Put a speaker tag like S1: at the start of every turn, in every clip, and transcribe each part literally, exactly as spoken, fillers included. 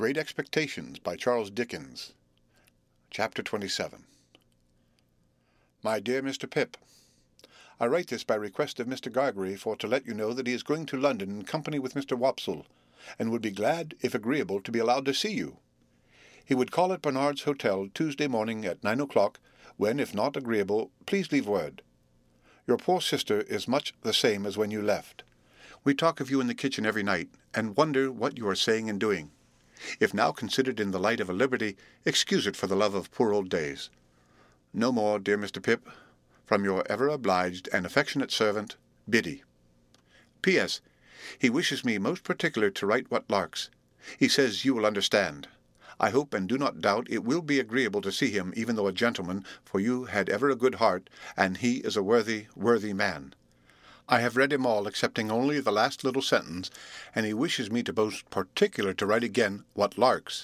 S1: Great Expectations by Charles Dickens. Chapter twenty-seven. My dear Mister Pip, I write this by request of Mister Gargery for to let you know that he is going to London in company with Mister Wopsle, and would be glad, if agreeable, to be allowed to see you. He would call at Bernard's Hotel Tuesday morning at nine o'clock, when, if not agreeable, please leave word. Your poor sister is much the same as when you left. We talk of you in the kitchen every night, and wonder what you are saying and doing. If now considered in the light of a liberty, excuse it for the love of poor old days. No more, dear Mister Pip, from your ever obliged and affectionate servant, Biddy. P S. He wishes me most particular to write what larks. He says you will understand. I hope and do not doubt it will be agreeable to see him, even though a gentleman, for you had ever a good heart, and he is a worthy, worthy man. I have read him all, excepting only the last little sentence, and he wishes me to most particular to write again what larks.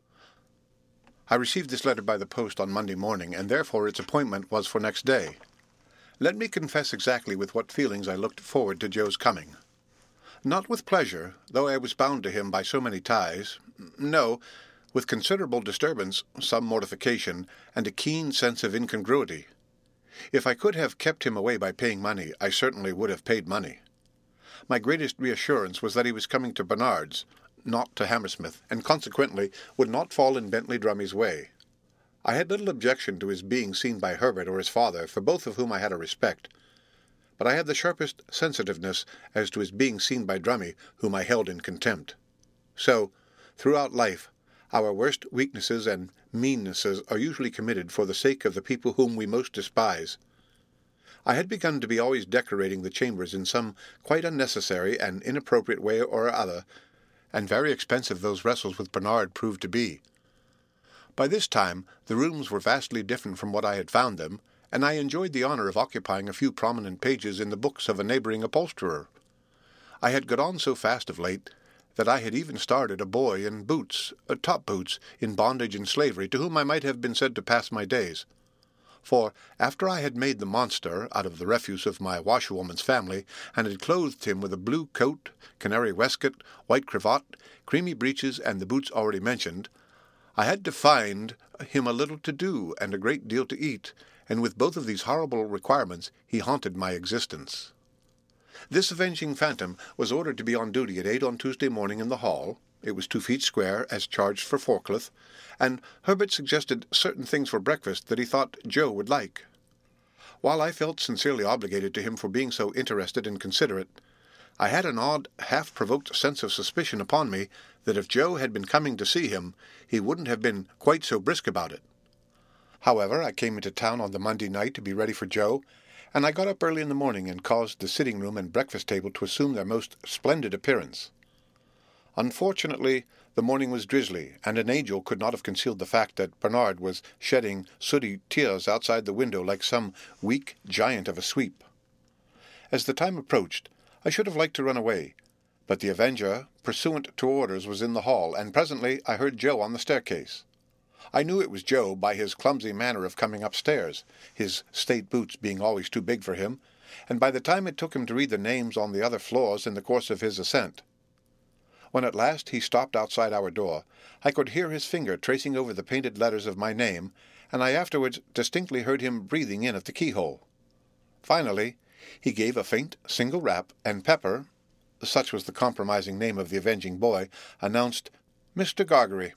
S1: I received this letter by the post on Monday morning, and therefore its appointment was for next day. Let me confess exactly with what feelings I looked forward to Joe's coming. Not with pleasure, though I was bound to him by so many ties. No, with considerable disturbance, some mortification, and a keen sense of incongruity. If I could have kept him away by paying money, I certainly would have paid money. My greatest reassurance was that he was coming to Bernard's, not to Hammersmith, and consequently would not fall in Bentley Drummy's way. I had little objection to his being seen by Herbert or his father, for both of whom I had a respect, but I had the sharpest sensitiveness as to his being seen by Drummy, whom I held in contempt. So, throughout life, our worst weaknesses and meannesses are usually committed for the sake of the people whom we most despise. I had begun to be always decorating the chambers in some quite unnecessary and inappropriate way or other, and very expensive those wrestles with Bernard proved to be. By this time the rooms were vastly different from what I had found them, and I enjoyed the honour of occupying a few prominent pages in the books of a neighbouring upholsterer. I had got on so fast of late that I had even started a boy in boots, uh, top boots, in bondage and slavery, to whom I might have been said to pass my days. For, after I had made the monster out of the refuse of my washerwoman's family, and had clothed him with a blue coat, canary waistcoat, white cravat, creamy breeches, and the boots already mentioned, I had to find him a little to do and a great deal to eat, and with both of these horrible requirements he haunted my existence. This avenging phantom was ordered to be on duty at eight on Tuesday morning in the hall. It was two feet square, as charged for Forklift, and Herbert suggested certain things for breakfast that he thought Joe would like. While I felt sincerely obligated to him for being so interested and considerate, I had an odd, half-provoked sense of suspicion upon me that if Joe had been coming to see him, he wouldn't have been quite so brisk about it. However, I came into town on the Monday night to be ready for Joe, and I got up early in the morning and caused the sitting-room and breakfast table to assume their most splendid appearance. Unfortunately, the morning was drizzly, and an angel could not have concealed the fact that Bernard was shedding sooty tears outside the window like some weak giant of a sweep. As the time approached, I should have liked to run away, but the Avenger, pursuant to orders, was in the hall, and presently I heard Joe on the staircase. I knew it was Joe by his clumsy manner of coming upstairs, his state boots being always too big for him, and by the time it took him to read the names on the other floors in the course of his ascent. When at last he stopped outside our door, I could hear his finger tracing over the painted letters of my name, and I afterwards distinctly heard him breathing in at the keyhole. Finally, he gave a faint single rap, and Pepper, such was the compromising name of the avenging boy, announced, "Mister Gargery."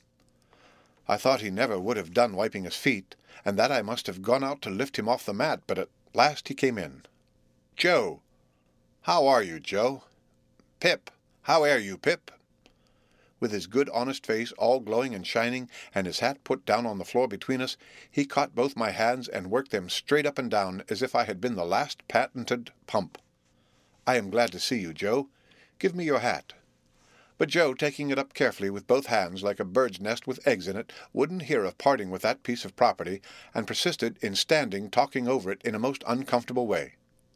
S1: I thought he never would have done wiping his feet, and that I must have gone out to lift him off the mat, but at last he came in. "Joe! How are you, Joe? Pip! How air you, Pip?" With his good honest face all glowing and shining, and his hat put down on the floor between us, he caught both my hands and worked them straight up and down as if I had been the last patented pump. "I am glad to see you, Joe. Give me your hat." But Joe, taking it up carefully with both hands like a bird's nest with eggs in it, wouldn't hear of parting with that piece of property, and persisted in standing talking over it in a most uncomfortable way.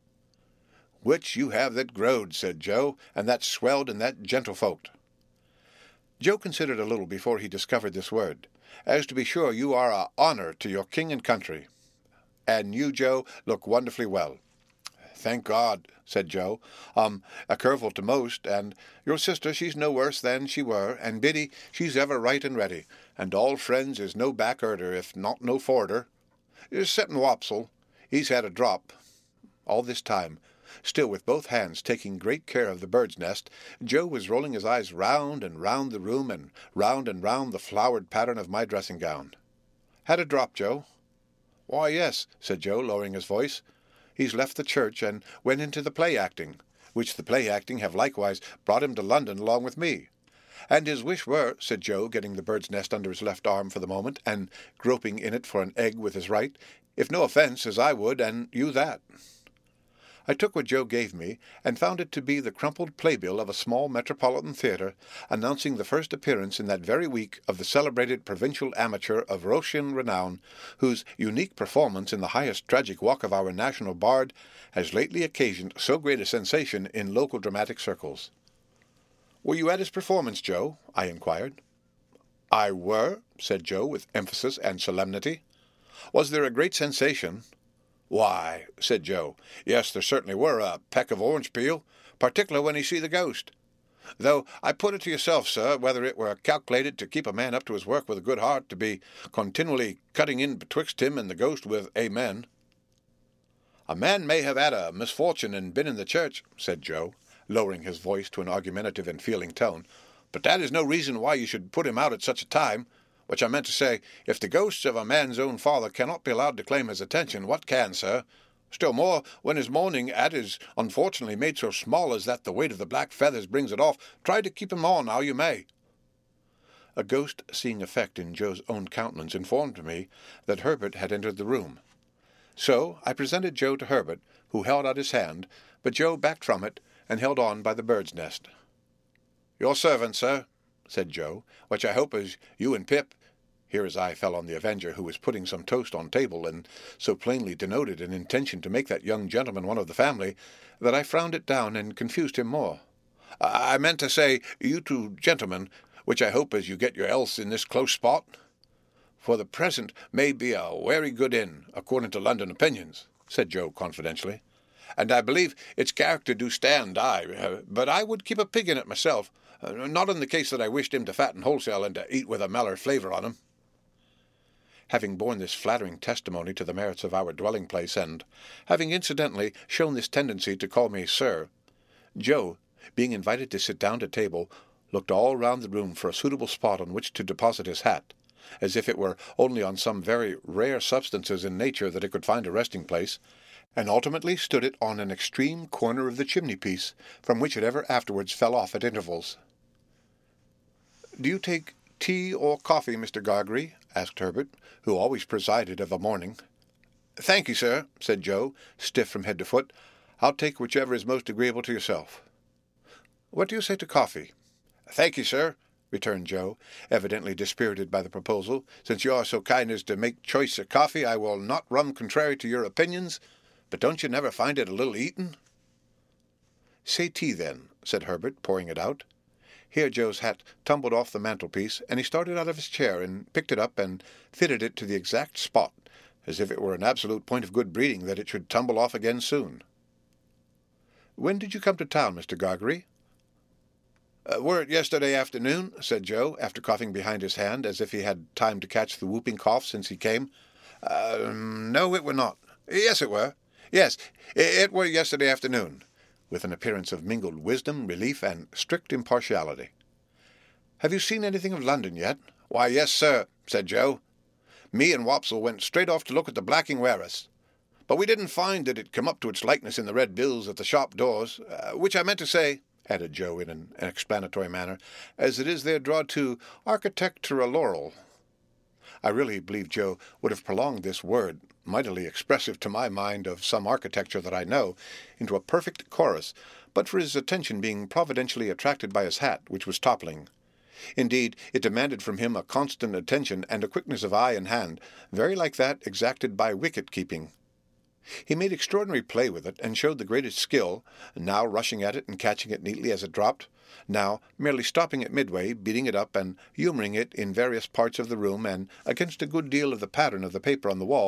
S1: "Which you have that growed," said Joe, "and that swelled and that gentlefolked." Joe considered a little before he discovered this word. "As to be sure you are a honour to your king and country. And you, Joe, look wonderfully well." thank God, said Joe. Um, a curvel to most, and your sister, she's no worse than she were, and Biddy, she's ever right and ready, and all friends is no back herder, if not no forder. Exceptin' Wopsle, he's had a drop. All this time, still with both hands taking great care of the bird's nest, Joe was rolling his eyes round and round the room and round and round the flowered pattern of my dressing-gown. Had a drop, Joe? Why, yes, said Joe, lowering his voice. He's left the church and went into the play-acting, which the play-acting have likewise brought him to London along with me. And his wish were, said Joe, getting the bird's nest under his left arm for the moment, and groping in it for an egg with his right, if no offence, as I would, and you that. I took what Joe gave me, and found it to be the crumpled playbill of a small metropolitan theatre, announcing the first appearance in that very week of the celebrated provincial amateur of Roscian renown, whose unique performance in the highest tragic walk of our national bard has lately occasioned so great a sensation in local dramatic circles. "Were you at his performance, Joe?" I inquired. "I were," said Joe, with emphasis and solemnity. "Was there a great sensation?" "Why," said Joe, "yes, there certainly were a peck of orange peel, particular when he see the ghost. Though I put it to yourself, sir, whether it were calculated to keep a man up to his work with a good heart, to be continually cutting in betwixt him and the ghost with amen." "A man may have had a misfortune and been in the church," said Joe, lowering his voice to an argumentative and feeling tone, "but that is no reason why you should put him out at such a time. Which I meant to say, if the ghosts of a man's own father cannot be allowed to claim his attention, what can, sir? Still more, when his mourning at is unfortunately made so small as that the weight of the black feathers brings it off, try to keep him on how you may." A ghost-seeing effect in Joe's own countenance informed me that Herbert had entered the room. So I presented Joe to Herbert, who held out his hand, but Joe backed from it and held on by the bird's nest. "Your servant, sir," said Joe, "which I hope is you and Pip." Here his eye fell on the Avenger, who was putting some toast on table, and so plainly denoted an intention to make that young gentleman one of the family, that I frowned it down and confused him more. "I meant to say, you two gentlemen, which I hope as you get your else in this close spot. For the present may be a wery good inn, according to London opinions," said Joe confidentially, "and I believe its character do stand, I, uh, but I would keep a pig in it myself, uh, not in the case that I wished him to fatten wholesale and to eat with a meller flavour on him." Having borne this flattering testimony to the merits of our dwelling-place, and having incidentally shown this tendency to call me sir, Joe, being invited to sit down to table, looked all round the room for a suitable spot on which to deposit his hat, as if it were only on some very rare substances in nature that it could find a resting-place, and ultimately stood it on an extreme corner of the chimney-piece, from which it ever afterwards fell off at intervals. "Do you take tea or coffee, Mister Gargery?" asked Herbert, who always presided of a morning. "Thank you, sir," said Joe, stiff from head to foot. "I'll take whichever is most agreeable to yourself." "What do you say to coffee?" "Thank you, sir," returned Joe, evidently dispirited by the proposal. "Since you are so kind as to make choice of coffee, I will not run contrary to your opinions. But don't you never find it a little eaten?" "Say tea, then," said Herbert, pouring it out. Here Joe's hat tumbled off the mantelpiece, and he started out of his chair and picked it up and fitted it to the exact spot, as if it were an absolute point of good breeding that it should tumble off again soon. "When did you come to town, Mister Gargery?" Uh, "Were it yesterday afternoon," said Joe, after coughing behind his hand, as if he had time to catch the whooping cough since he came. Uh, "no, it were not. Yes, it were. Yes, it were yesterday afternoon," with an appearance of mingled wisdom, relief, and strict impartiality. "Have you seen anything of London yet?" "Why, yes, sir," said Joe. "Me and Wopsle went straight off to look at the Blacking Wareas. But we didn't find that it come up to its likeness in the red bills at the shop doors, uh, which I meant to say," added Joe in an explanatory manner, "as it is there drawed to architectural. I really believe Joe would have prolonged this word, mightily expressive to my mind of some architecture that I know, into a perfect chorus, but for his attention being providentially attracted by his hat, which was toppling. Indeed, it demanded from him a constant attention and a quickness of eye and hand, very like that exacted by wicket-keeping. He made extraordinary play with it, and showed the greatest skill, now rushing at it and catching it neatly as it dropped, now merely stopping it midway, beating it up, and humouring it in various parts of the room, and against a good deal of the pattern of the paper on the wall,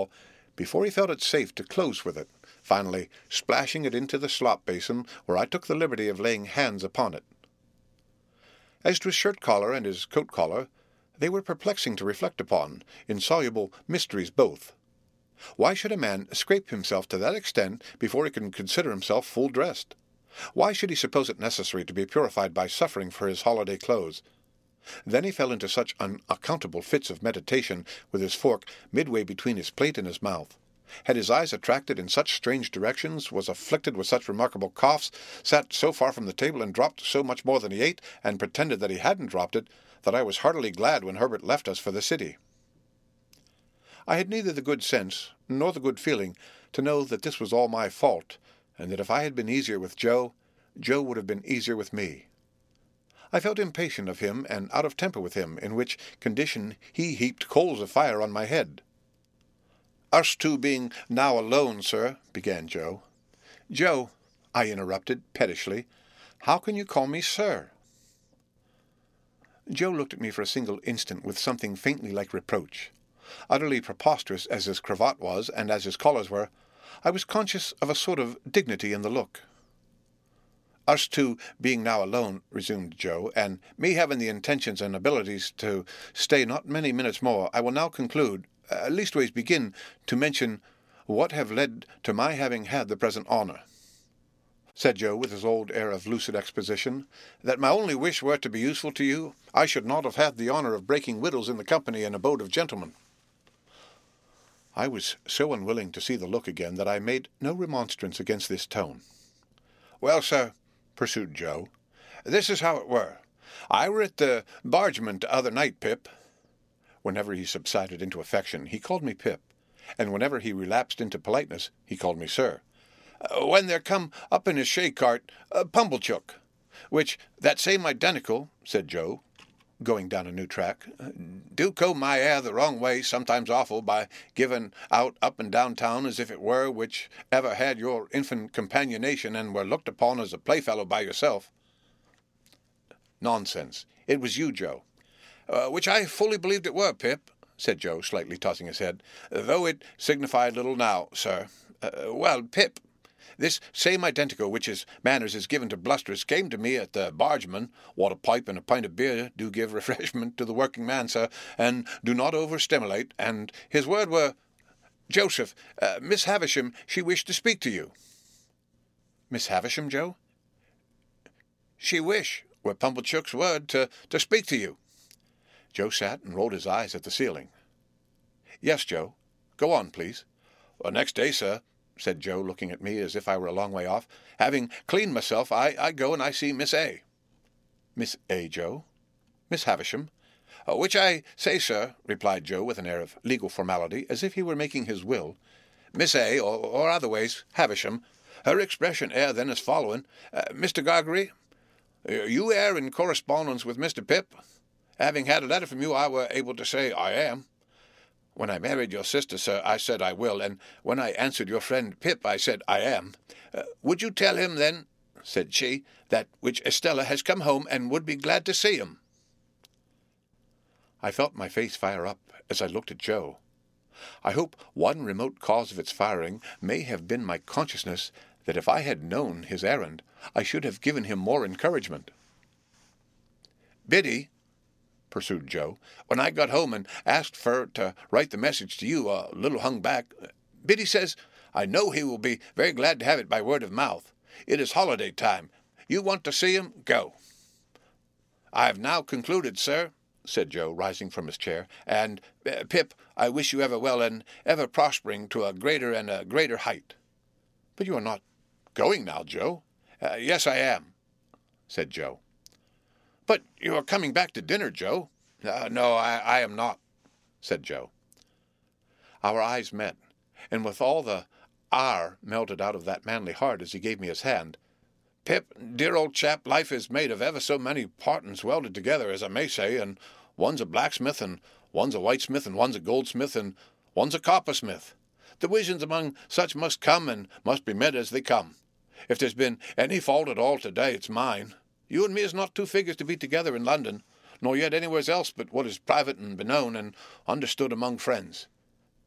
S1: before he felt it safe to close with it, finally splashing it into the slop basin, where I took the liberty of laying hands upon it. As to his shirt-collar and his coat-collar, they were perplexing to reflect upon, insoluble mysteries both. Why should a man scrape himself to that extent before he can consider himself full-dressed? Why should he suppose it necessary to be purified by suffering for his holiday clothes? Then he fell into such unaccountable fits of meditation, with his fork midway between his plate and his mouth, had his eyes attracted in such strange directions, was afflicted with such remarkable coughs, sat so far from the table and dropped so much more than he ate, and pretended that he hadn't dropped it, that I was heartily glad when Herbert left us for the city. I had neither the good sense nor the good feeling to know that this was all my fault, and that if I had been easier with Joe, Joe would have been easier with me. I felt impatient of him and out of temper with him, in which condition he heaped coals of fire on my head. "Us two being now alone, sir," began Joe. "Joe," I interrupted pettishly, "how can you call me sir?" Joe looked at me for a single instant with something faintly like reproach. Utterly preposterous as his cravat was, and as his collars were, I was conscious of a sort of dignity in the look. "Us two being now alone," resumed Joe, "and me having the intentions and abilities to stay not many minutes more, I will now conclude, uh, leastways begin, to mention what have led to my having had the present honour," said Joe, with his old air of lucid exposition. "That my only wish were to be useful to you, I should not have had the honour of breaking widows in the company and abode of gentlemen." I was so unwilling to see the look again that I made no remonstrance against this tone. "Well, sir," pursued Joe, "this is how it were. I were at the Bargeman t'other night, Pip." Whenever he subsided into affection, he called me Pip, and whenever he relapsed into politeness, he called me sir. Uh, "when there come up in his shay-cart a Pumblechook, which that same identical," said Joe, going down a new track, "do comb my hair the wrong way, sometimes awful, by giving out up and down town as if it were, which ever had your infant companionation and were looked upon as a playfellow by yourself." "Nonsense. It was you, Joe." Uh, "which I fully believed it were, Pip," said Joe, slightly tossing his head, "though it signified little now, sir. Uh, well, Pip, this same identical which his manners is given to blusterers came to me at the Bargeman, what a pipe and a pint of beer do give refreshment to the working man, sir, and do not over-stimulate, and his word were, 'Joseph, uh, Miss Havisham, she wished to speak to you.'" "Miss Havisham, Joe?" "She wish," were Pumblechook's word, to, to speak to you." Joe sat and rolled his eyes at the ceiling. "Yes, Joe. Go on, please." "Well, next day, sir," said Joe, looking at me as if I were a long way off, "having cleaned myself, I, I go and I see Miss A." "Miss A, Joe? Miss Havisham?" Uh, "which I say, sir," replied Joe with an air of legal formality, as if he were making his will. "Miss A, or, or otherways Havisham, her expression air then as following, uh, 'Mister Gargery, you air in correspondence with Mister Pip?' Having had a letter from you, I were able to say, 'I am.' When I married your sister, sir, I said, 'I will,' and when I answered your friend Pip, I said, 'I am.' Uh, 'would you tell him, then,' said she, 'that which Estella has come home, and would be glad to see him?'" I felt my face fire up as I looked at Joe. I hope one remote cause of its firing may have been my consciousness that if I had known his errand, I should have given him more encouragement. "Biddy," pursued Joe, "when I got home and asked for to write the message to you, a little hung back, Biddy says, 'I know he will be very glad to have it by word of mouth. It is holiday time. You want to see him? Go.' I have now concluded, sir," said Joe, rising from his chair, "and, uh, Pip, I wish you ever well and ever prospering to a greater and a greater height." "But you are not going now, Joe?" Uh, "yes, I am," said Joe. "But you are coming back to dinner, Joe." Uh, "no, I, I am not," said Joe. Our eyes met, and with all the "r" melted out of that manly heart as he gave me his hand. "Pip, dear old chap, life is made of ever so many partings welded together, as I may say, and one's a blacksmith, and one's a whitesmith, and one's a goldsmith, and one's a coppersmith. Divisions among such must come, and must be met as they come. If there's been any fault at all today, it's mine. You and me is not two figures to be together in London, nor yet anywheres else but what is private and beknown and understood among friends.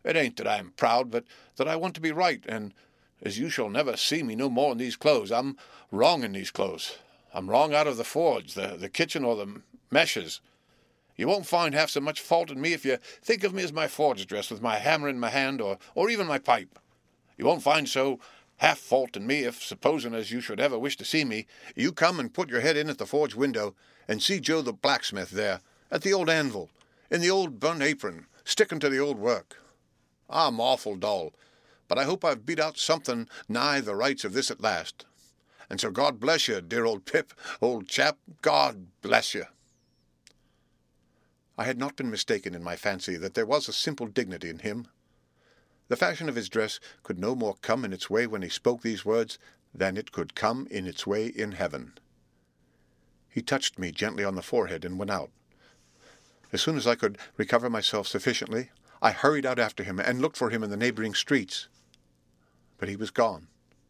S1: It ain't that I am proud, but that I want to be right, and as you shall never see me no more in these clothes, I'm wrong in these clothes. I'm wrong out of the forge, the, the kitchen, or the meshes. You won't find half so much fault in me if you think of me as my forge dress with my hammer in my hand, or, or even my pipe. You won't find so half fault in me if, supposing as you should ever wish to see me, you come and put your head in at the forge window and see Joe the blacksmith there, at the old anvil, in the old burnt apron, sticking to the old work. I'm awful dull, but I hope I've beat out something nigh the rights of this at last. And so God bless you, dear old Pip, old chap, God bless you. I had not been mistaken in my fancy that there was a simple dignity in him. The fashion of his dress could no more come in its way when he spoke these words than it could come in its way in heaven. He touched me gently on the forehead and went out. As soon as I could recover myself sufficiently, I hurried out after him and looked for him in the neighboring streets. But he was gone.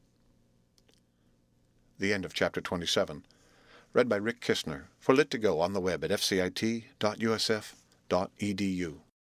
S1: The end of chapter twenty-seven. Read by Rick Kistner for Lit to Go on the web at f c i t dot u s f dot e d u.